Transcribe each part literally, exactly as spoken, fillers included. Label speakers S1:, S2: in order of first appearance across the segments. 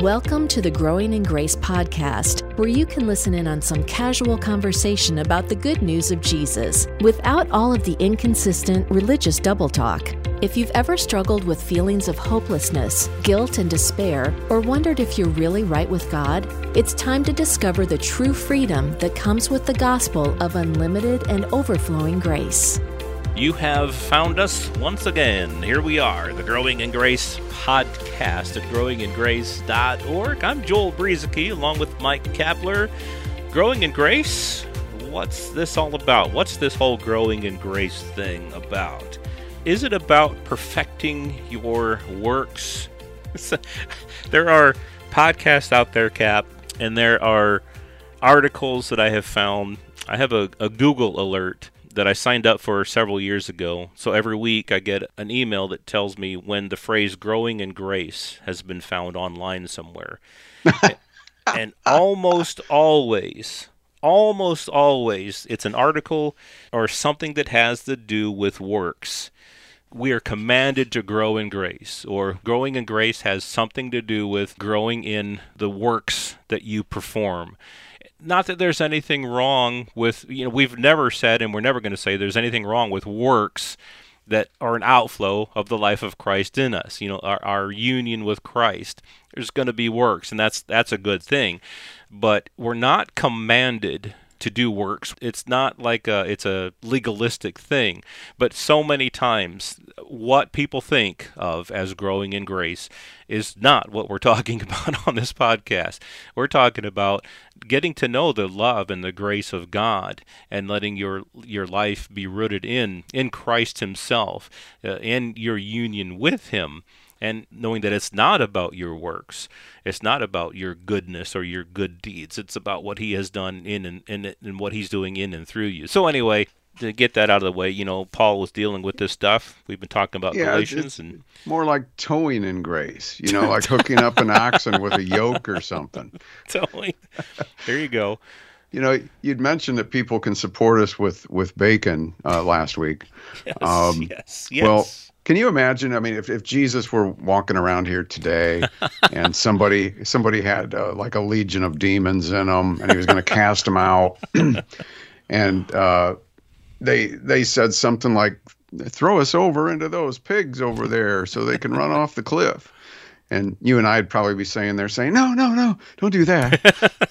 S1: Welcome to the Growing in Grace podcast, where you can listen in on some casual conversation about the good news of Jesus without all of the inconsistent religious double talk. If you've ever struggled with feelings of hopelessness, guilt, and despair, or wondered if you're really right with God, it's time to discover the true freedom that comes with the gospel of unlimited and overflowing grace.
S2: You have found us once again. Here we are, the Growing in Grace podcast at growing in grace dot org. I'm Joel Brieseke, along with Mike Kapler. Growing in Grace? What's this all about? What's this whole Growing in Grace thing about? Is it about perfecting your works? There are podcasts out there, Cap, and there are articles that I have found. I have a, a Google alert that I signed up for several years ago. So every week I get an email that tells me when the phrase growing in grace has been found online somewhere. And almost always, almost always, it's an article or something that has to do with works. We are commanded to grow in grace, or growing in grace has something to do with growing in the works that you perform. Not that there's anything wrong with, you know, we've never said, and we're never going to say there's anything wrong with works that are an outflow of the life of Christ in us. You know, our, our union with Christ. There's going to be works, and that's that's a good thing. But we're not commanded to do works. It's not like a, it's a legalistic thing. But so many times, what people think of as growing in grace is not what we're talking about on this podcast. We're talking about getting to know the love and the grace of God and letting your your life be rooted in in Christ himself, uh, in your union with him. And knowing that it's not about your works. It's not about your goodness or your good deeds. It's about what he has done in and, and, and what he's doing in and through you. So anyway, to get that out of the way, you know, Paul was dealing with this stuff. We've been talking about
S3: yeah,
S2: Galatians.
S3: It's
S2: and
S3: more like towing in grace, you know, like hooking up an oxen with a yoke or something.
S2: Totally. There you go.
S3: You know, you'd mentioned that people can support us with, with bacon uh, last week.
S2: Yes,
S3: um,
S2: yes, yes.
S3: Well, can you imagine? I mean, if, if Jesus were walking around here today and somebody somebody had uh, like a legion of demons in him and he was going to cast them out and uh, they they said something like, throw us over into those pigs over there so they can run off the cliff. And you and I'd probably be saying there saying, no, no, no, don't do that.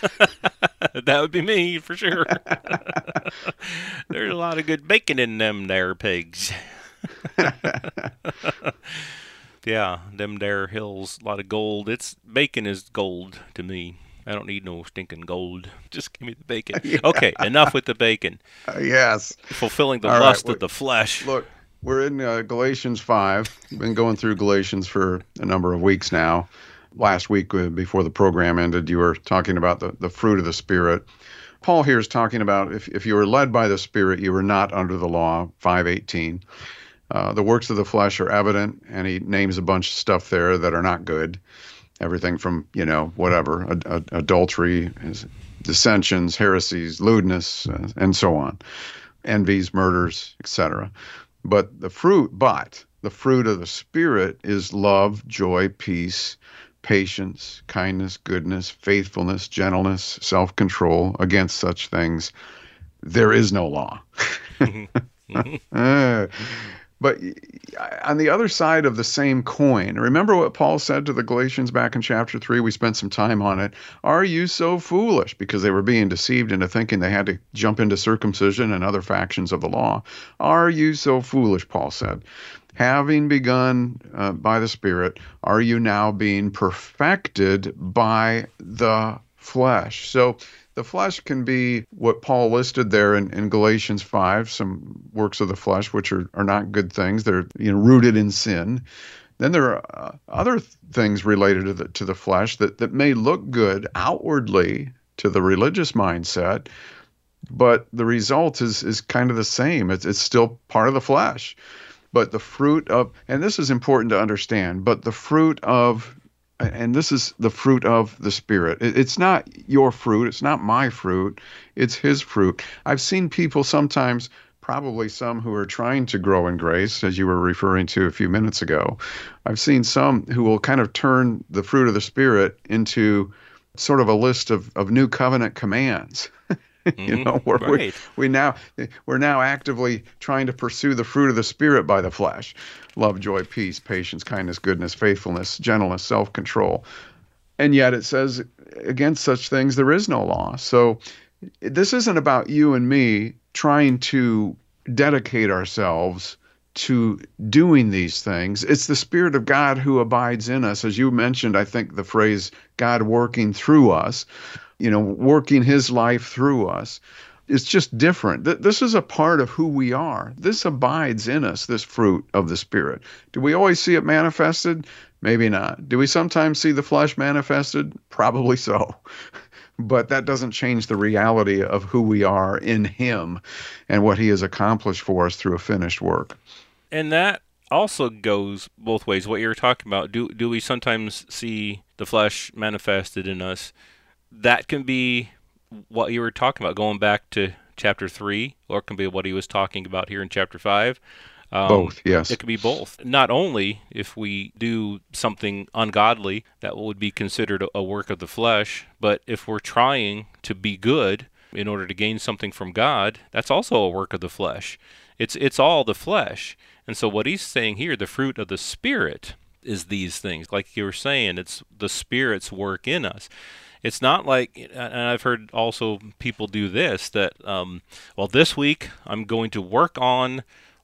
S2: That would be me for sure. There's a lot of good bacon in them there pigs. Yeah, them there hills, a lot of gold. It's bacon is gold to me. I don't need no stinking gold. Just give me the bacon. Yeah. Okay, enough with the bacon.
S3: Uh, yes.
S2: Fulfilling the
S3: All
S2: lust
S3: right,
S2: of the flesh.
S3: Look, we're in uh, Galatians five. We've been going through Galatians for a number of weeks now. Last week, uh, before the program ended, you were talking about the, the fruit of the Spirit. Paul here is talking about if, if you were led by the Spirit, you were not under the law, five eighteen. Uh, the works of the flesh are evident, and he names a bunch of stuff there that are not good. Everything from, you know, whatever, ad- ad- adultery, dissensions, heresies, lewdness, uh, and so on, envies, murders, et cetera. But the fruit, but the fruit of the Spirit is love, joy, peace, patience, kindness, goodness, faithfulness, gentleness, self-control. Against such things, there is no law.
S2: Mm-hmm.
S3: uh, But on the other side of the same coin, remember what Paul said to the Galatians back in chapter three? We spent some time on it. Are you so foolish? Because they were being deceived into thinking they had to jump into circumcision and other factions of the law. Are you so foolish, Paul said. Having begun uh, by the Spirit, are you now being perfected by the flesh? So the flesh can be what Paul listed there in, in Galatians five, some works of the flesh, which are, are not good things. They're, you know, rooted in sin. Then there are uh, other th- things related to the, to the flesh that, that may look good outwardly to the religious mindset, but the result is is kind of the same. It's, it's still part of the flesh. But the fruit of, and this is important to understand, but the fruit of, and this is the fruit of the Spirit. It's not your fruit. It's not my fruit. It's his fruit. I've seen people sometimes probably some who are trying to grow in grace, as you were referring to a few minutes ago. I've seen some who will kind of turn the fruit of the Spirit into sort of a list of, of new covenant commands. You know, where
S2: right.
S3: we, we now we're now actively trying to pursue the fruit of the Spirit by the flesh: love, joy, peace, patience, kindness, goodness, faithfulness, gentleness, self-control. And yet it says against such things there is no law. So this isn't about you and me trying to dedicate ourselves to doing these things. It's the Spirit of God who abides in us. As you mentioned, I think the phrase God working through us, you know, working his life through us. It's just different. This is a part of who we are. This abides in us, this fruit of the Spirit. Do we always see it manifested? Maybe not. Do we sometimes see the flesh manifested? Probably so. But that doesn't change the reality of who we are in him and what he has accomplished for us through a finished work.
S2: And that also goes both ways. What you're talking about, do do we sometimes see the flesh manifested in us? That can be what you were talking about, going back to chapter three, or it can be what he was talking about here in chapter five. Um,
S3: both, yes.
S2: It can be both. Not only if we do something ungodly that would be considered a work of the flesh, but if we're trying to be good in order to gain something from God, that's also a work of the flesh. It's it's all the flesh. And so what he's saying here, the fruit of the Spirit, is these things. Like you were saying, it's the Spirit's work in us. It's not like, and I've heard also people do this, that, um, well, this week I'm going to work on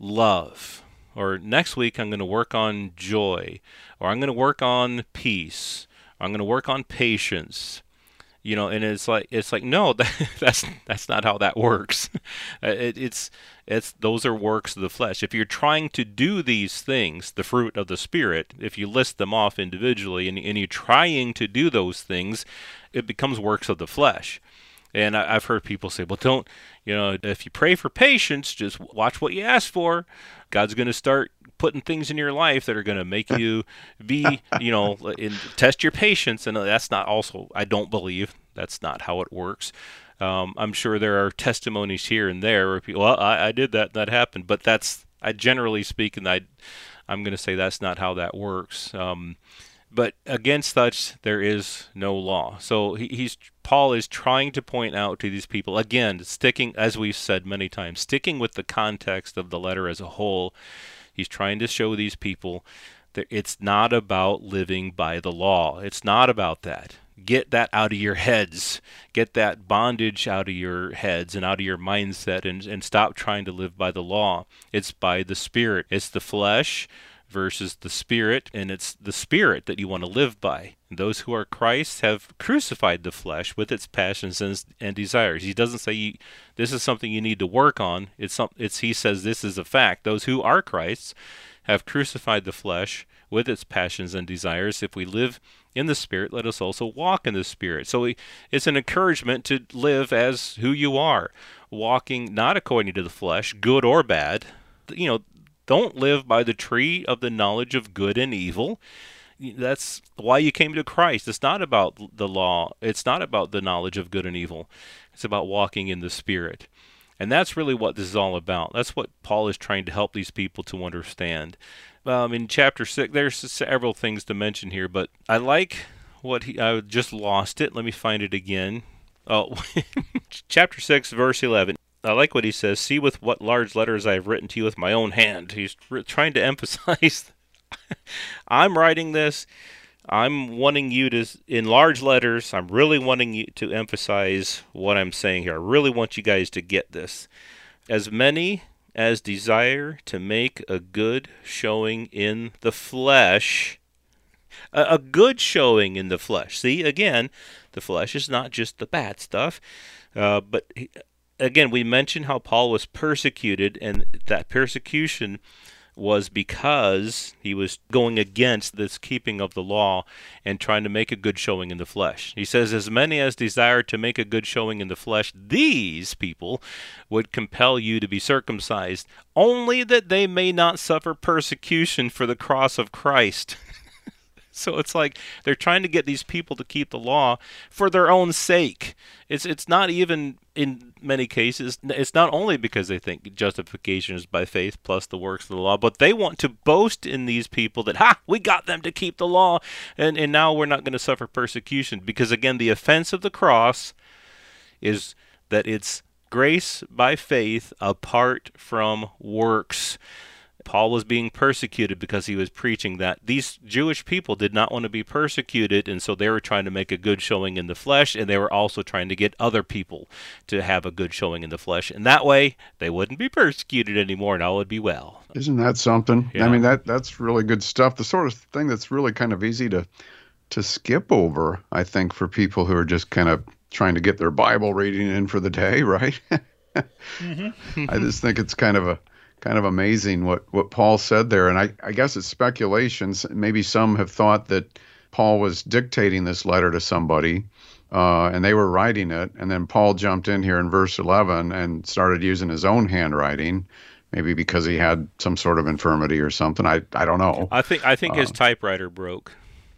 S2: love, or next week I'm going to work on joy, or I'm going to work on peace, or I'm going to work on patience. You know, and it's like it's like no, that, that's that's not how that works. it, it's it's those are works of the flesh. If you're trying to do these things, the fruit of the Spirit, if you list them off individually, and, and you're trying to do those things, it becomes works of the flesh. And I, I've heard people say, well, don't, you know, if you pray for patience, just watch what you ask for. God's going to start putting things in your life that are going to make you be, you know, in, test your patience. And that's not also, I don't believe that's not how it works. Um, I'm sure there are testimonies here and there where people, well, I, I did that, that happened. But that's, I generally speaking, I, I'm going to say that's not how that works. Um, But against such there is no law. So he, he's Paul is trying to point out to these people, again, sticking, as we've said many times, sticking with the context of the letter as a whole. He's trying to show these people that it's not about living by the law. It's not about that. Get that out of your heads. Get that bondage out of your heads and out of your mindset, and, and stop trying to live by the law. It's by the Spirit. It's the flesh versus the Spirit, and it's the Spirit that you want to live by. And those who are Christ have crucified the flesh with its passions and, and desires. He doesn't say you, this is something you need to work on. It's some, it's he says this is a fact. Those who are Christ's have crucified the flesh with its passions and desires. If we live in the Spirit, let us also walk in the Spirit. So we, it's an encouragement to live as who you are, walking not according to the flesh, good or bad. You know, don't live by the tree of the knowledge of good and evil. That's why you came to Christ. It's not about the law. It's not about the knowledge of good and evil. It's about walking in the Spirit. And that's really what this is all about. That's what Paul is trying to help these people to understand. Um, in chapter six, there's several things to mention here, but I like what he, I just lost it. Let me find it again. Oh, chapter six, verse eleven. I like what he says. See with what large letters I have written to you with my own hand. He's re- trying to emphasize, I'm writing this. I'm wanting you to, in large letters, I'm really wanting you to emphasize what I'm saying here. I really want you guys to get this. As many as desire to make a good showing in the flesh, a, a good showing in the flesh. See, again, the flesh is not just the bad stuff, uh, but he, again, we mentioned how Paul was persecuted, and that persecution was because he was going against this keeping of the law and trying to make a good showing in the flesh. He says, as many as desire to make a good showing in the flesh, these people would compel you to be circumcised, only that they may not suffer persecution for the cross of Christ. So it's like they're trying to get these people to keep the law for their own sake. It's it's not even, in many cases, it's not only because they think justification is by faith plus the works of the law, but they want to boast in these people that, ha, we got them to keep the law, and, and now we're not going to suffer persecution. Because, again, the offense of the cross is that it's grace by faith apart from works. Paul was being persecuted because he was preaching that. These Jewish people did not want to be persecuted, and so they were trying to make a good showing in the flesh, and they were also trying to get other people to have a good showing in the flesh. And that way, they wouldn't be persecuted anymore, and all would be well.
S3: Isn't that something?
S2: Yeah.
S3: I mean, that that's really good stuff. The sort of thing that's really kind of easy to to skip over, I think, for people who are just kind of trying to get their Bible reading in for the day, right? mm-hmm. I just think it's kind of a kind of amazing what, what Paul said there. And I, I guess it's speculations. Maybe some have thought that Paul was dictating this letter to somebody, uh, and they were writing it. And then Paul jumped in here in verse eleven and started using his own handwriting, maybe because he had some sort of infirmity or something. I, I don't know.
S2: I think I think uh, his typewriter broke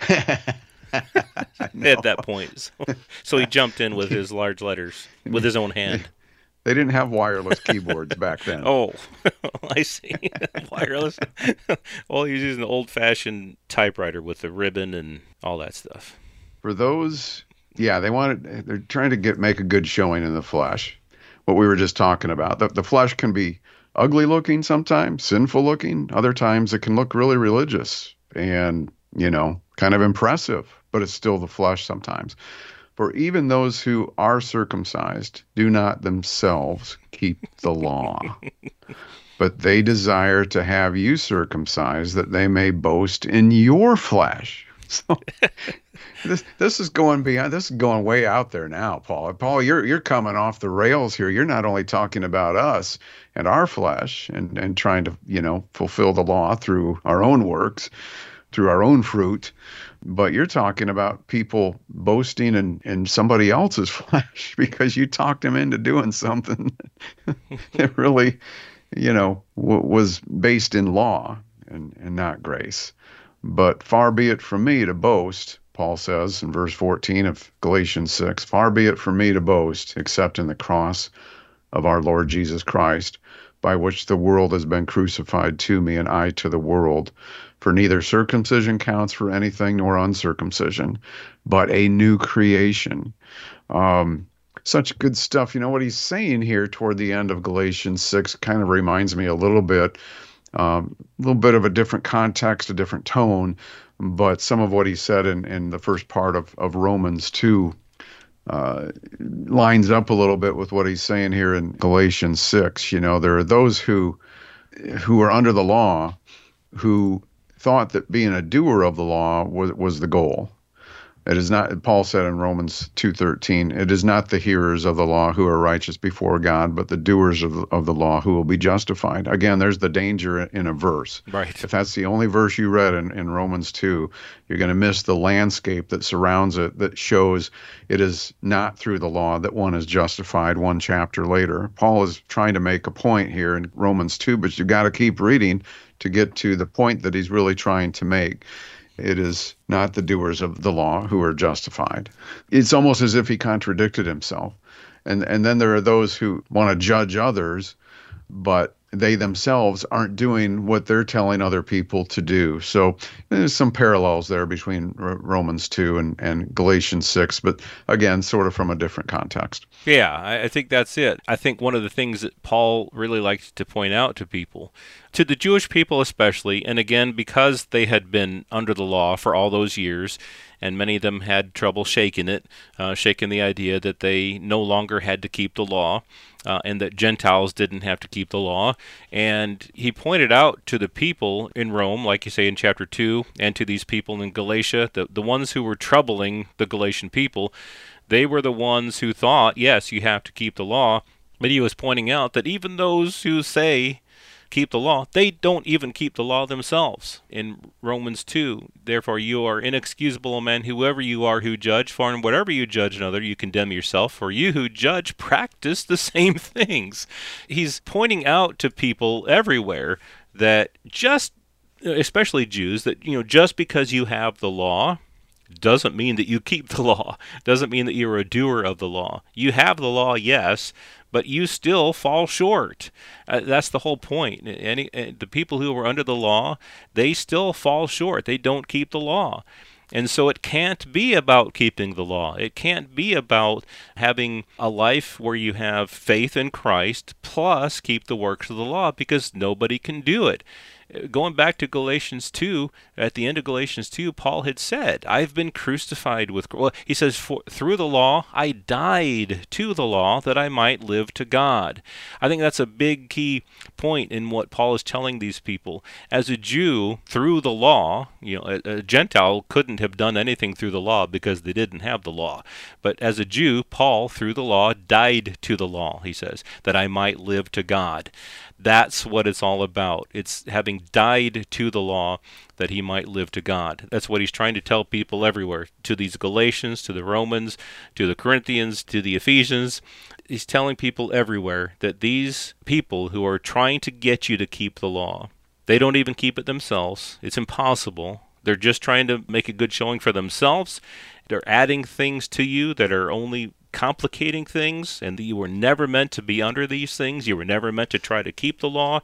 S2: at that point. So, so he jumped in with his large letters with his own hand.
S3: They didn't have wireless keyboards back then.
S2: Oh, I see. Wireless. Well, he was using an old-fashioned typewriter with the ribbon and all that stuff.
S3: For those, yeah, they wanted. They're trying to get make a good showing in the flesh. What we were just talking about. The, the flesh can be ugly-looking sometimes, sinful-looking. Other times, it can look really religious and, you know, kind of impressive. But it's still the flesh sometimes. For even those who are circumcised do not themselves keep the law, but they desire to have you circumcised that they may boast in your flesh. So this this is going beyond. This is going way out there now, Paul. Paul, you're you're coming off the rails here. You're not only talking about us and our flesh and and trying to, you know, fulfill the law through our own works, through our own fruit. But you're talking about people boasting in, in somebody else's flesh because you talked them into doing something that really, you know, w- was based in law and, and not grace. But far be it from me to boast, Paul says in verse fourteen of Galatians six, far be it from me to boast except in the cross of our Lord Jesus Christ, by which the world has been crucified to me and I to the world. For neither circumcision counts for anything nor uncircumcision, but a new creation. Um, such good stuff. You know, what he's saying here toward the end of Galatians six kind of reminds me a little bit, um, a little bit of a different context, a different tone, but some of what he said in, in the first part of, of Romans two uh, lines up a little bit with what he's saying here in Galatians six. You know, there are those who who are under the law who thought that being a doer of the law was was the goal. It is not, Paul said in Romans two thirteen, it is not the hearers of the law who are righteous before God, but the doers of the, of the law who will be justified. Again, there's the danger in a verse.
S2: Right.
S3: If that's the only verse you read in, in Romans two, you're going to miss the landscape that surrounds it that shows it is not through the law that one is justified one chapter later. Paul is trying to make a point here in Romans two, but you've got to keep reading to get to the point that he's really trying to make. It is not the doers of the law who are justified. It's almost as if he contradicted himself. And and then there are those who want to judge others, but they themselves aren't doing what they're telling other people to do. So there's some parallels there between Romans two and, and Galatians six, but again, sort of from a different context.
S2: Yeah, I, I think that's it. I think one of the things that Paul really likes to point out to people, to the Jewish people especially, and again, because they had been under the law for all those years, and many of them had trouble shaking it, uh, shaking the idea that they no longer had to keep the law, uh, and that Gentiles didn't have to keep the law. And he pointed out to the people in Rome, like you say in chapter two, and to these people in Galatia, the, the ones who were troubling the Galatian people, they were the ones who thought, yes, you have to keep the law. But he was pointing out that even those who say keep the law, they don't even keep the law themselves. In Romans two, therefore you are inexcusable, O men, whoever you are who judge, for in whatever you judge another, you condemn yourself, for you who judge practice the same things. He's pointing out to people everywhere that just especially Jews, that, you know, just because you have the law doesn't mean that you keep the law, doesn't mean that you're a doer of the law. You have the law, yes, but you still fall short. Uh, that's the whole point. Any, uh, the people who are under the law, they still fall short. They don't keep the law. And so it can't be about keeping the law. It can't be about having a life where you have faith in Christ plus keep the works of the law, because nobody can do it. Going back to Galatians two, at the end of Galatians two, Paul had said, I've been crucified with, well, he says, For, through the law, I died to the law that I might live to God. I think that's a big key point in what Paul is telling these people. As a Jew, through the law, you know, a, a Gentile couldn't have done anything through the law because they didn't have the law. But as a Jew, Paul, through the law, died to the law, he says, that I might live to God. That's what it's all about. It's having died to the law that he might live to God. That's what he's trying to tell people everywhere, to these Galatians, to the Romans, to the Corinthians, to the Ephesians. He's telling people everywhere that these people who are trying to get you to keep the law, they don't even keep it themselves. It's impossible. They're just trying to make a good showing for themselves. They're adding things to you that are only complicating things, and you were never meant to be under these things. You were never meant to try to keep the law.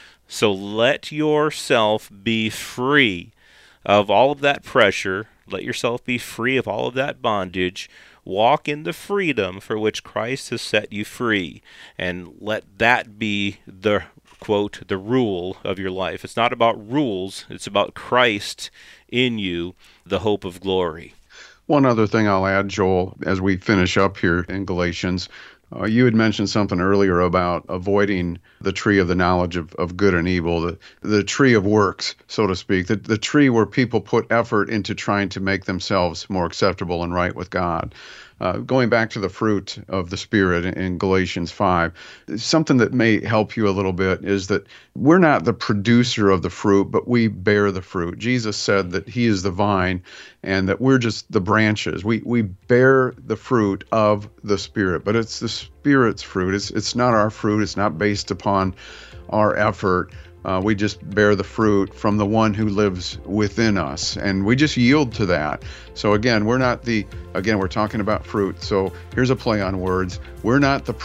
S2: So let yourself be free of all of that pressure. Let yourself be free of all of that bondage. Walk in the freedom for which Christ has set you free, and let that be the, quote, the rule of your life. It's not about rules. It's about Christ in you, the hope of glory.
S3: One other thing I'll add, Joel, as we finish up here in Galatians, uh, you had mentioned something earlier about avoiding the tree of the knowledge of, of good and evil, the, the tree of works, so to speak, the, the tree where people put effort into trying to make themselves more acceptable and right with God. Uh, going back to the fruit of the Spirit in, in Galatians five, something that may help you a little bit is that we're not the producer of the fruit, but we bear the fruit. Jesus said that he is the vine and that we're just the branches. We we bear the fruit of the Spirit, but it's the Spirit's fruit. It's, it's not our fruit. It's not based upon our effort. Uh, we just bear the fruit from the one who lives within us, and we just yield to that. So again, we're not the, again, we're talking about fruit. So here's a play on words. We're not the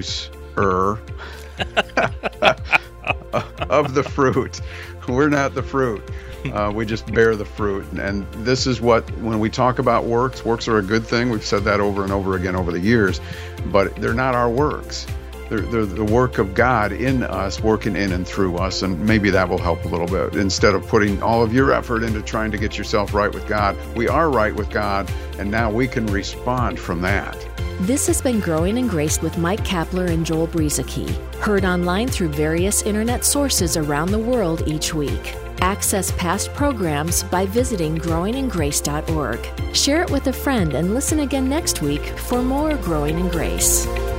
S3: producer of the fruit. We're not the fruit. Uh, we just bear the fruit. And this is what, when we talk about works, works are a good thing. We've said that over and over again over the years, but they're not our works. They're, they're the work of God in us, working in and through us, and maybe that will help a little bit. Instead of putting all of your effort into trying to get yourself right with God, we are right with God, and now we can respond from that.
S1: This has been Growing in Grace with Mike Kapler and Joel Brueseke, heard online through various internet sources around the world each week. Access past programs by visiting growing in grace dot org. Share it with a friend and listen again next week for more Growing in Grace.